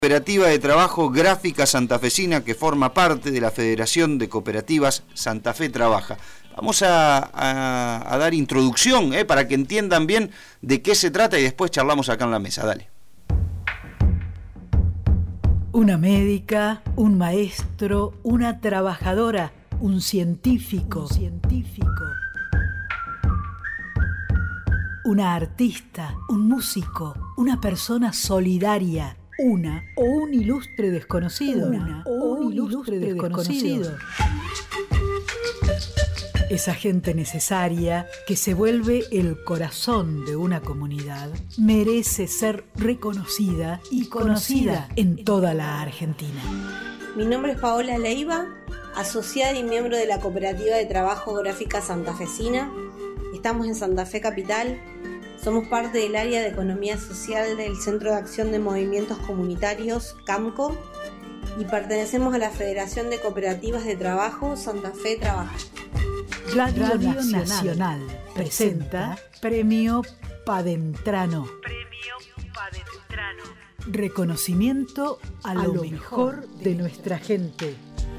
Cooperativa de Trabajo Gráfica Santafesina, que forma parte de la Federación de Cooperativas Santa Fe Trabaja. Vamos a dar introducción para que entiendan bien de qué se trata y después charlamos acá en la mesa. Dale. Una médica, un maestro, una trabajadora, un científico, una artista, un músico, una persona solidaria, una o un ilustre desconocido, Esa gente necesaria que se vuelve el corazón de una comunidad merece ser reconocida y conocida en toda la Argentina. Mi nombre es Paola Leiva, asociada y miembro de la Cooperativa de Trabajo Gráfica Santafesina. Estamos en Santa Fe Capital. Somos parte del área de Economía Social del Centro de Acción de Movimientos Comunitarios, CAMCO, y pertenecemos a la Federación de Cooperativas de Trabajo Santa Fe Trabaja. Radio Nacional presenta Premio Padentrano. Reconocimiento a lo mejor de nuestra gente.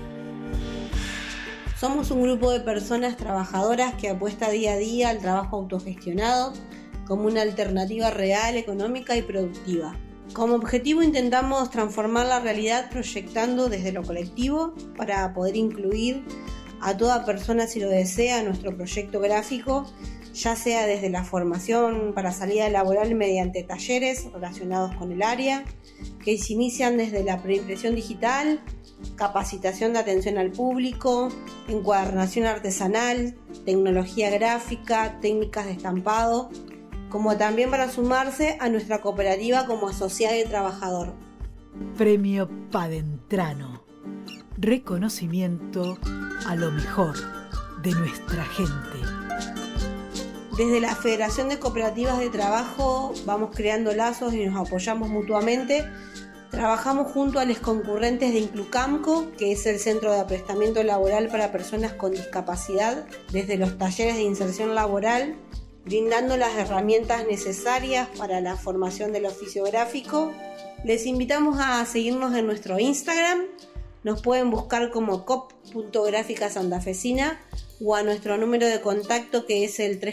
Somos un grupo de personas trabajadoras que apuesta día a día al trabajo autogestionado como una alternativa real, económica y productiva. Como objetivo intentamos transformar la realidad proyectando desde lo colectivo para poder incluir a toda persona, si lo desea, en nuestro proyecto gráfico, ya sea desde la formación para salida laboral mediante talleres relacionados con el área, que se inician desde la preimpresión digital, capacitación de atención al público, encuadernación artesanal, tecnología gráfica, técnicas de estampado, como también para sumarse a nuestra cooperativa como asociado y trabajador. Premio Padentrano. Reconocimiento a lo mejor de nuestra gente. Desde la Federación de Cooperativas de Trabajo vamos creando lazos y nos apoyamos mutuamente. Trabajamos junto a los concurrentes de Inclucamco, que es el centro de aprestamiento laboral para personas con discapacidad, desde los talleres de inserción laboral, brindando las herramientas necesarias para la formación del oficio gráfico. Les invitamos a seguirnos en nuestro Instagram. Nos pueden buscar como cop.gráfica santafesina o a nuestro número de contacto, que es el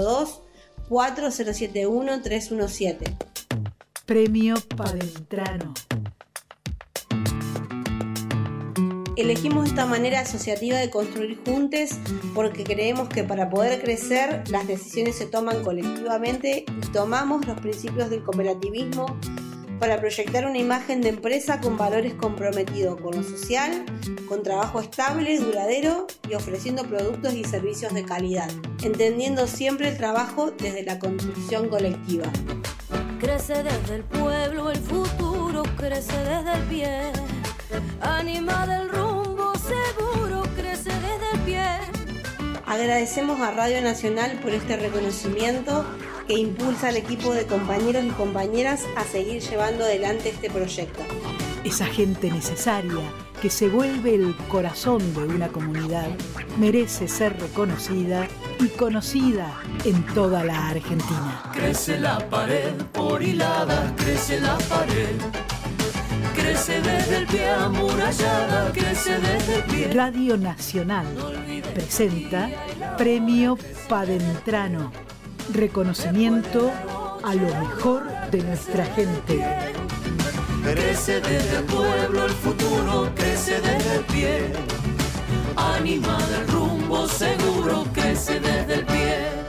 342-4071-317. Premio Padentrano. Elegimos esta manera asociativa de construir juntos porque creemos que para poder crecer las decisiones se toman colectivamente y tomamos los principios del cooperativismo para proyectar una imagen de empresa con valores comprometidos con lo social, con trabajo estable, duradero y ofreciendo productos y servicios de calidad, entendiendo siempre el trabajo desde la construcción colectiva. Crece desde el pueblo, el futuro crece desde el pie. Anima del rumbo seguro, crece desde el pie. Agradecemos a Radio Nacional por este reconocimiento que impulsa al equipo de compañeros y compañeras a seguir llevando adelante este proyecto. Esa gente necesaria que se vuelve el corazón de una comunidad merece ser reconocida y conocida en toda la Argentina. Crece la pared por hilada, crece la pared. Crece desde el pie amurallada, crece desde el pie. Radio Nacional presenta Premio Padentrano. Reconocimiento a lo mejor de nuestra gente. Crece desde el pueblo el futuro, crece desde el pie. Anima del rumbo seguro, crece desde el pie.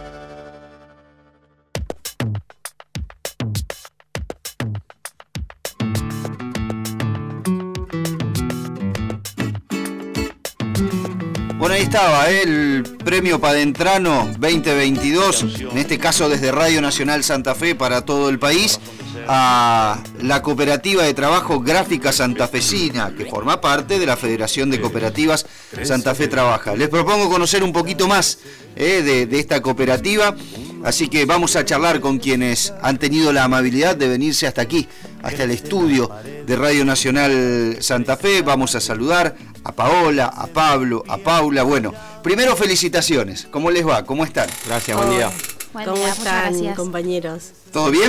Bueno, ahí estaba el Premio Padentrano 2022, en este caso desde Radio Nacional Santa Fe para todo el país, a la Cooperativa de Trabajo Gráfica Santafesina, que forma parte de la Federación de Cooperativas Santa Fe Trabaja. Les propongo conocer un poquito más de esta cooperativa, así que vamos a charlar con quienes han tenido la amabilidad de venirse hasta aquí, hasta el estudio de Radio Nacional Santa Fe. Vamos a saludar a Paola, a Pablo, a Paula. Bueno, primero felicitaciones. ¿Cómo les va? ¿Cómo están? Gracias, buen día. ¿Cómo están, compañeros? ¿Todo bien?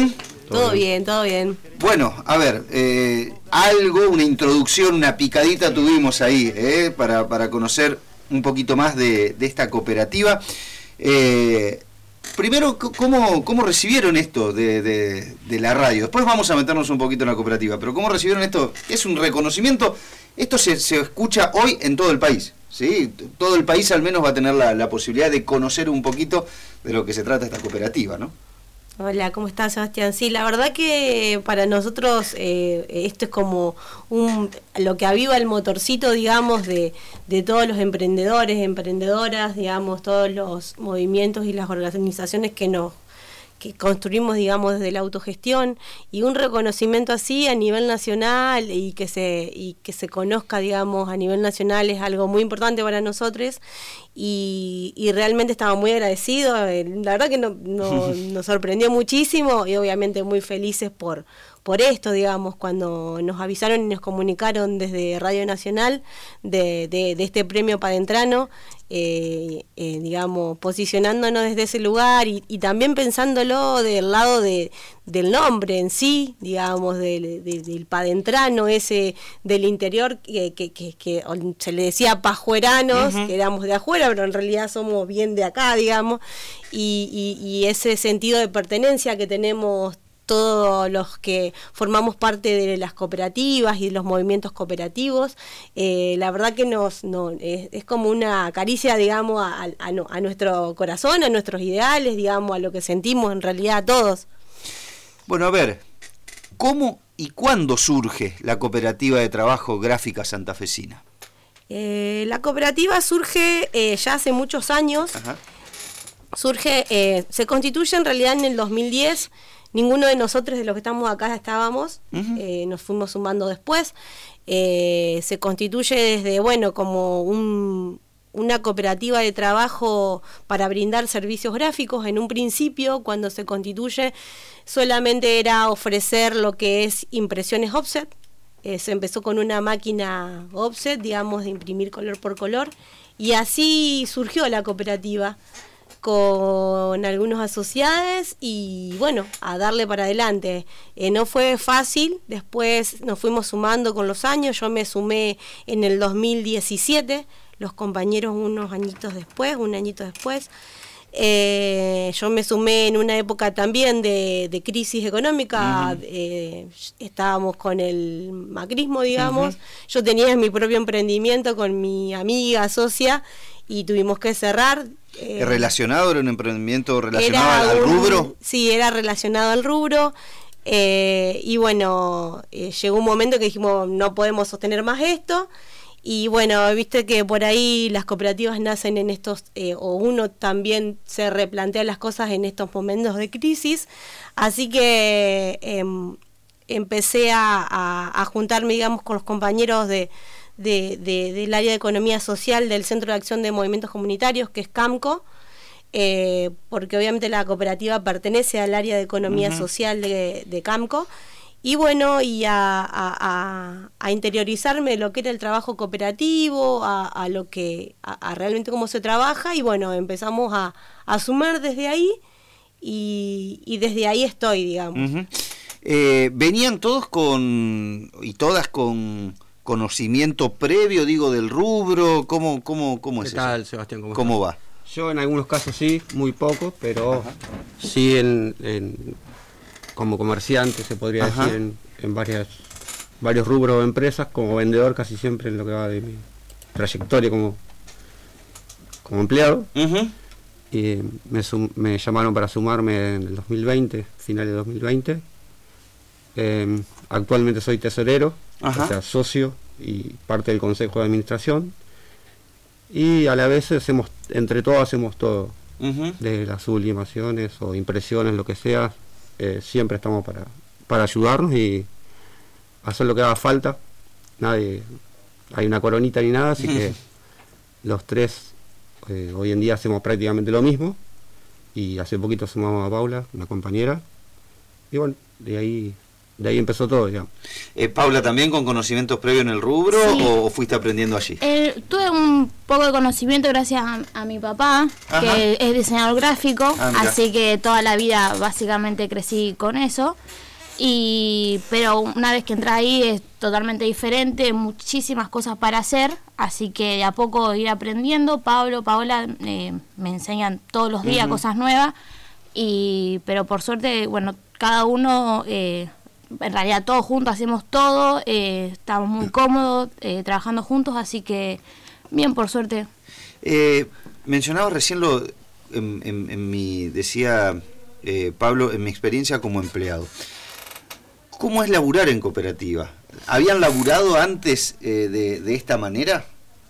Todo bien, todo bien. Bueno, a ver, una introducción, una picadita tuvimos ahí, para conocer un poquito más de esta cooperativa. Primero, ¿cómo recibieron esto de la radio? Después vamos a meternos un poquito en la cooperativa, pero ¿cómo recibieron esto? Es un reconocimiento, esto se escucha hoy en todo el país, ¿sí? Todo el país al menos va a tener la posibilidad de conocer un poquito de lo que se trata esta cooperativa, ¿no? Hola, ¿cómo estás, Sebastián? Sí, la verdad que para nosotros esto es como lo que aviva el motorcito, digamos, de todos los emprendedores, emprendedoras, digamos, todos los movimientos y las organizaciones que construimos, digamos, desde la autogestión, y un reconocimiento así a nivel nacional y que se conozca, digamos, a nivel nacional es algo muy importante para nosotros y realmente estamos muy agradecidos. La verdad que nos sorprendió muchísimo y obviamente muy felices por esto, digamos, cuando nos avisaron y nos comunicaron desde Radio Nacional de este premio Padentrano, digamos, posicionándonos desde ese lugar y también pensándolo del lado del nombre en sí, digamos, del padentrano ese del interior que se le decía pajueranos, que éramos de afuera, pero en realidad somos bien de acá, digamos, y ese sentido de pertenencia que tenemos todos los que formamos parte de las cooperativas y de los movimientos cooperativos, la verdad que es como una caricia, digamos, a nuestro corazón, a nuestros ideales, digamos, a lo que sentimos en realidad todos. Bueno, a ver, ¿cómo y cuándo surge la Cooperativa de Trabajo Gráfica Santafesina? La cooperativa surge ya hace muchos años. Ajá. Se constituye en realidad en el 2010. Ninguno de nosotros, de los que estamos acá, estábamos. Uh-huh. Nos fuimos sumando después. Se constituye desde, como una cooperativa de trabajo para brindar servicios gráficos. En un principio, cuando se constituye, solamente era ofrecer lo que es impresiones offset. Se empezó con una máquina offset, digamos, de imprimir color por color. Y así surgió la cooperativa, con algunos asociados y a darle para adelante. No fue fácil, después nos fuimos sumando con los años. Yo me sumé en el 2017, los compañeros un añito después. Yo me sumé en una época también de crisis económica. Uh-huh. Estábamos con el macrismo, digamos. Uh-huh. Yo tenía mi propio emprendimiento con mi amiga, socia, y tuvimos que cerrar. ¿Relacionado? ¿Era un emprendimiento relacionado al rubro? Sí, era relacionado al rubro. Llegó un momento que dijimos, no podemos sostener más esto. Y viste que por ahí las cooperativas nacen en estos, o uno también se replantea las cosas en estos momentos de crisis. Así que empecé a juntarme, digamos, con los compañeros del área de economía social del Centro de Acción de Movimientos Comunitarios, que es CAMCO, porque obviamente la cooperativa pertenece al área de economía uh-huh. social de CAMCO, y a interiorizarme lo que era el trabajo cooperativo, a realmente cómo se trabaja, y empezamos a sumar desde ahí, y desde ahí estoy, digamos. Uh-huh. ¿Venían todos y todas con conocimiento previo, del rubro? ¿Cómo es eso? ¿Qué tal, Sebastián? ¿Cómo va? Yo en algunos casos sí, muy poco, pero ajá. Sí como comerciante, se podría ajá. decir, en varios rubros o empresas, como vendedor casi siempre en lo que va de mi trayectoria como empleado. Uh-huh. Y me llamaron para sumarme en el 2020, finales de 2020. Actualmente soy tesorero, ajá. O sea, socio y parte del consejo de administración, y a la vez entre todos hacemos todo, uh-huh. De las sublimaciones o impresiones, lo que sea, siempre estamos para ayudarnos y hacer lo que haga falta. Nadie hay una coronita ni nada, así uh-huh. que los tres hoy en día hacemos prácticamente lo mismo, y hace poquito sumamos a Paula, una compañera, y de ahí empezó todo, ya. Paula, ¿también con conocimientos previos en el rubro, sí. o fuiste aprendiendo allí? Tuve un poco de conocimiento gracias a mi papá, ajá. que es diseñador gráfico, así que toda la vida básicamente crecí con eso. Pero una vez que entras ahí es totalmente diferente, muchísimas cosas para hacer, así que de a poco ir aprendiendo. Paola me enseñan todos los días cosas nuevas, pero por suerte, bueno, cada uno, en realidad todos juntos hacemos todo, estamos muy cómodos trabajando juntos, así que bien, por suerte. Mencionaba recién decía Pablo, en mi experiencia como empleado. ¿Cómo es laburar en cooperativa? ¿Habían laburado antes de esta manera?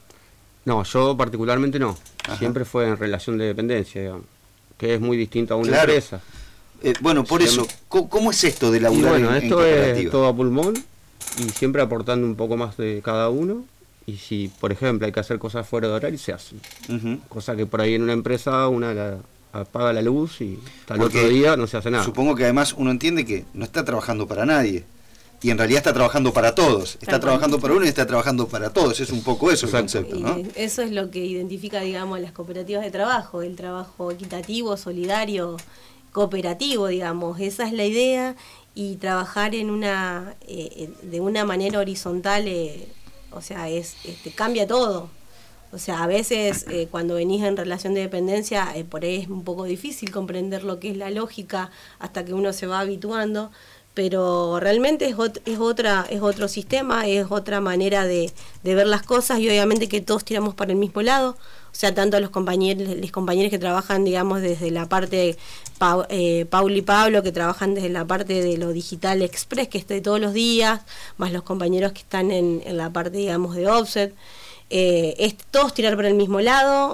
No, yo particularmente no. Ajá. Siempre fue en relación de dependencia, digamos, que es muy distinto a una empresa. Bueno, por eso, ¿cómo es esto de laburar en cooperativa? Bueno, esto es todo a pulmón y siempre aportando un poco más de cada uno. Y si, por ejemplo, hay que hacer cosas fuera de horario, se hacen. Cosa que por ahí en una empresa apaga la luz y hasta el otro día no se hace nada. Supongo que además uno entiende que no está trabajando para nadie y en realidad está trabajando para todos. Está trabajando para uno y está trabajando para todos. Es un poco eso. Exacto. El concepto, ¿no? Eso es lo que identifica, digamos, las cooperativas de trabajo, el trabajo equitativo, solidario, cooperativo, digamos. Esa es la idea, y trabajar en de una manera horizontal, o sea, cambia todo. O sea, a veces cuando venís en relación de dependencia, por ahí es un poco difícil comprender lo que es la lógica hasta que uno se va habituando, pero realmente es otro sistema, es otra manera de ver las cosas, y obviamente que todos tiramos para el mismo lado. O sea, tanto los compañeros que trabajan, digamos, desde la parte Paul y Pablo, que trabajan desde la parte de lo digital express, que es de todos los días, más los compañeros que están en la parte, digamos, de offset. Es todos tirar por el mismo lado,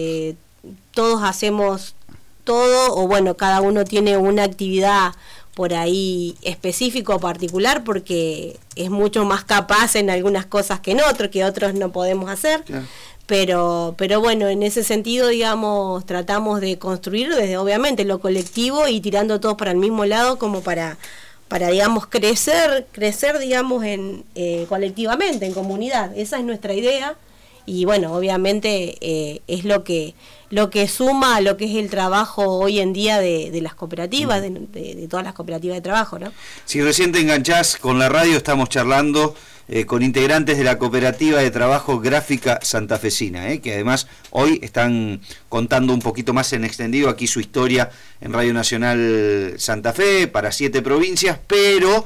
todos hacemos todo, o bueno, cada uno tiene una actividad por ahí específico o particular, porque es mucho más capaz en algunas cosas que en otros, que otros no podemos hacer. Claro. Pero bueno, en ese sentido, digamos, tratamos de construir desde obviamente lo colectivo y tirando todos para el mismo lado, como para digamos crecer, digamos, colectivamente, en comunidad. Esa es nuestra idea. Y bueno, obviamente es lo que suma a lo que es el trabajo hoy en día de las cooperativas, de todas las cooperativas de trabajo, ¿no? Si recién te enganchás con la radio, estamos charlando con integrantes de la Cooperativa de Trabajo Gráfica Santafesina, que además hoy están contando un poquito más en extendido aquí su historia en Radio Nacional Santa Fe para 7 provincias, pero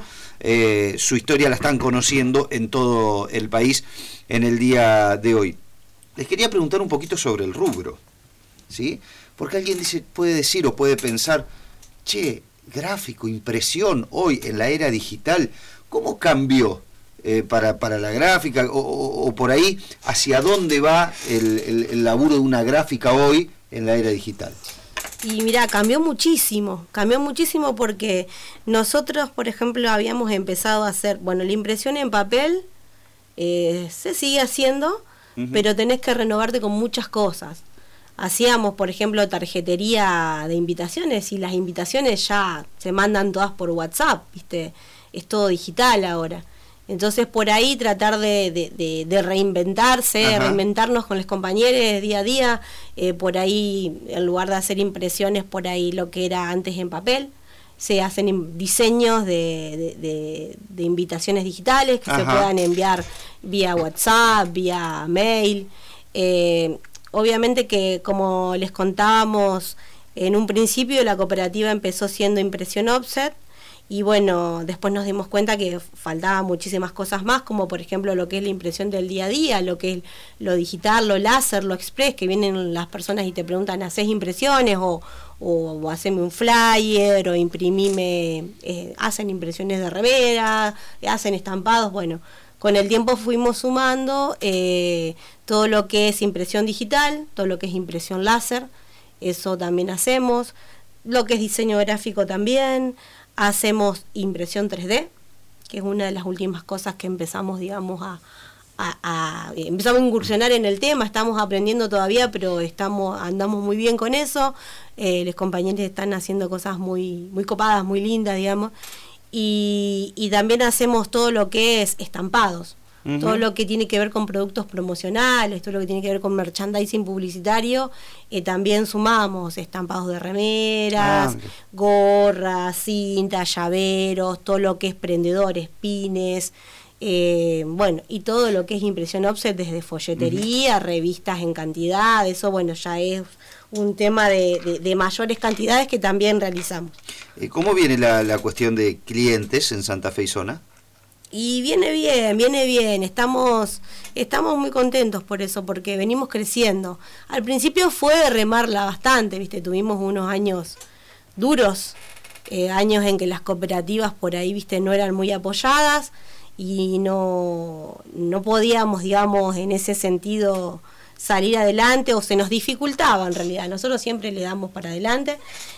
su historia la están conociendo en todo el país en el día de hoy. Les quería preguntar un poquito sobre el rubro, ¿sí? Porque alguien puede decir o puede pensar, che, gráfico, impresión, hoy en la era digital, ¿cómo cambió para la gráfica? O por ahí, ¿hacia dónde va el laburo de una gráfica hoy en la era digital? Y mira, cambió muchísimo porque nosotros, por ejemplo, habíamos empezado a hacer, bueno, la impresión en papel se sigue haciendo, pero tenés que renovarte con muchas cosas. Hacíamos, por ejemplo, tarjetería de invitaciones, y las invitaciones ya se mandan todas por WhatsApp, ¿viste? Es todo digital ahora. Entonces, por ahí tratar de reinventarse, reinventarnos con los compañeros día a día, por ahí, en lugar de hacer impresiones por ahí lo que era antes en papel, se hacen diseños de invitaciones digitales que se puedan enviar vía WhatsApp, vía mail. Obviamente que, como les contábamos en un principio, la cooperativa empezó siendo impresión offset, y bueno, después nos dimos cuenta que faltaban muchísimas cosas más, como por ejemplo lo que es la impresión del día a día, lo que es lo digital, lo láser, lo express, que vienen las personas y te preguntan, ¿hacés impresiones? O haceme un flyer, o imprimime, hacen impresiones de remera, hacen estampados. Bueno, con el tiempo fuimos sumando todo lo que es impresión digital, todo lo que es impresión láser, eso también hacemos, lo que es diseño gráfico también. Hacemos impresión 3D, que es una de las últimas cosas que empezamos, digamos, empezamos a incursionar en el tema. Estamos aprendiendo todavía, pero andamos muy bien con eso. Los compañeros están haciendo cosas muy, muy copadas, muy lindas, digamos. Y también hacemos todo lo que es estampados. todo lo que tiene que ver con productos promocionales, todo lo que tiene que ver con merchandising publicitario, también sumamos estampados de remeras, gorras, cintas, llaveros, todo lo que es prendedores, pines, bueno, y todo lo que es impresión offset, desde folletería, revistas en cantidad, eso bueno, ya es un tema de mayores cantidades que también realizamos. ¿Cómo viene la cuestión de clientes en Santa Fe y zona? Y viene bien, estamos muy contentos por eso, porque venimos creciendo. Al principio fue remarla bastante, ¿viste? Tuvimos unos años duros, años en que las cooperativas por ahí, ¿viste? No eran muy apoyadas y no podíamos, digamos, en ese sentido salir adelante, o se nos dificultaba en realidad. Nosotros siempre le damos para adelante.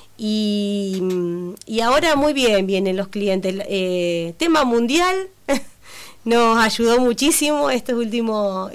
Y ahora muy bien vienen los clientes. Tema mundial nos ayudó muchísimo estos últimos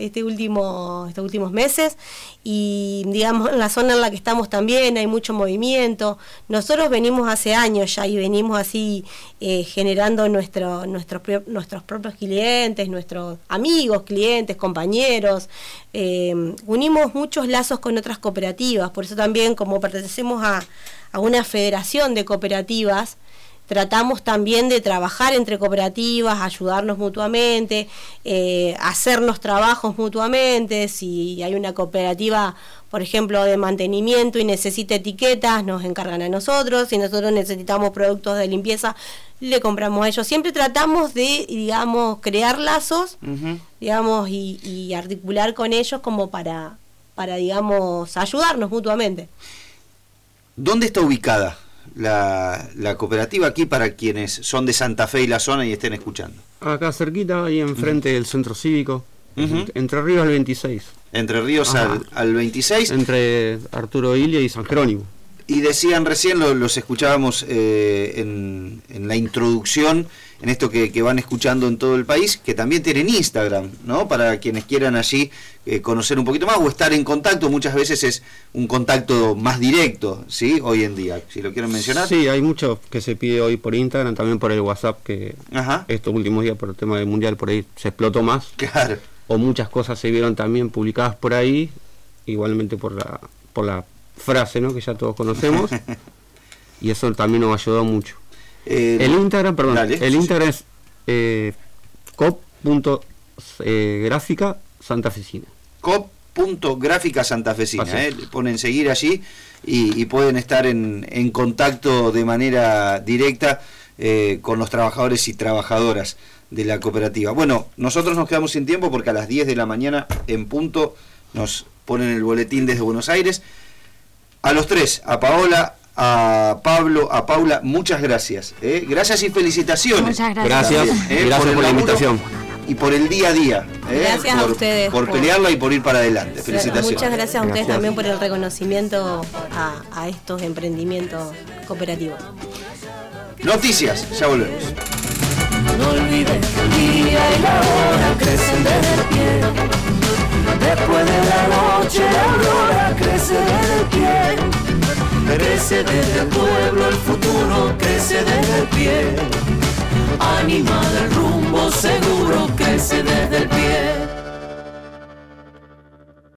meses, y digamos en la zona en la que estamos también hay mucho movimiento. Nosotros venimos hace años ya y venimos así generando nuestros propios clientes, nuestros amigos, clientes, compañeros. Unimos muchos lazos con otras cooperativas, por eso también, como pertenecemos a una federación de cooperativas, tratamos también de trabajar entre cooperativas, ayudarnos mutuamente, hacernos trabajos mutuamente. Si hay una cooperativa, por ejemplo, de mantenimiento y necesita etiquetas, nos encargan a nosotros. Si nosotros necesitamos productos de limpieza, le compramos a ellos. Siempre tratamos de, digamos, crear lazos, digamos, y articular con ellos como para, digamos, ayudarnos mutuamente. ¿Dónde está ubicada la cooperativa aquí para quienes son de Santa Fe y la zona y estén escuchando? Acá cerquita, ahí enfrente del centro cívico, Entre Ríos al 26. Entre Ríos al 26. Entre Arturo Ilia y San Jerónimo. Y decían recién, los escuchábamos en la introducción, en esto que van escuchando en todo el país, que también tienen Instagram, ¿no? Para quienes quieran allí conocer un poquito más o estar en contacto. Muchas veces es un contacto más directo, ¿sí? Hoy en día, si lo quieren mencionar. Sí, hay mucho que se pide hoy por Instagram, también por el WhatsApp, que estos últimos días por el tema del mundial por ahí se explotó más. Claro. O muchas cosas se vieron también publicadas por ahí, igualmente por la frase, ¿no? Que ya todos conocemos. Y eso también nos ayudó mucho. El Instagram, perdón, dale, Instagram es cop.gráfica santafesina. Cop.gráfica santafesina, le ponen seguir allí y pueden estar en contacto de manera directa con los trabajadores y trabajadoras de la cooperativa. Bueno, nosotros nos quedamos sin tiempo porque a las 10 de la mañana en punto nos ponen el boletín desde Buenos Aires. A los tres, a Paola, a Pablo, a Paula, muchas gracias. Gracias y felicitaciones. Muchas gracias. Gracias por la invitación. Y por el día a día. Gracias a ustedes. Por pelearla y por ir para adelante. Felicitaciones. Muchas gracias a ustedes también por el reconocimiento a estos emprendimientos cooperativos. Noticias, ya volvemos. No olvides que el día y la hora crecen desde el pie. Después de la noche la aurora crece desde el pie. Crece desde el pueblo el futuro, crece desde el pie. Anima del rumbo seguro, crece desde el pie.